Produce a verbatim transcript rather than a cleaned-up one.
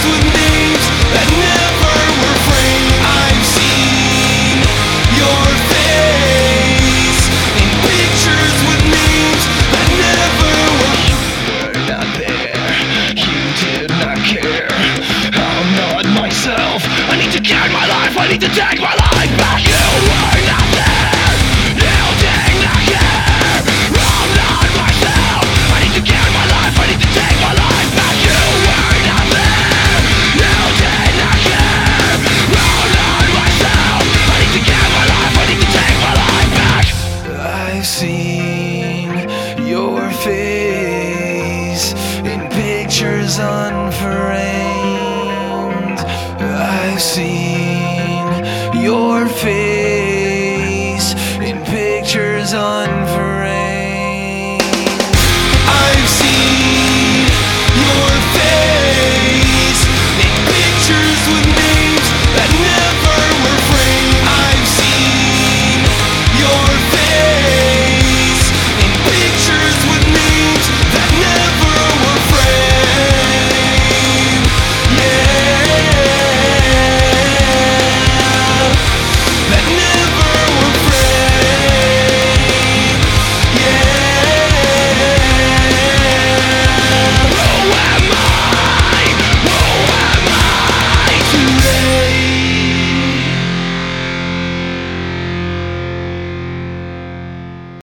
with names that never were framed. I've seen your face in pictures with names that never were. You were not there, you did not care. I'm not myself, I need to count my life, I need to take my life back. You were not there, you did not care. I'm not myself, I need to count my life, I need to take my life back. You were not there, you did not care. I'm not myself, I need to count my life, I need to take my life back. I've seen your face in pictures unframed. I've seen your face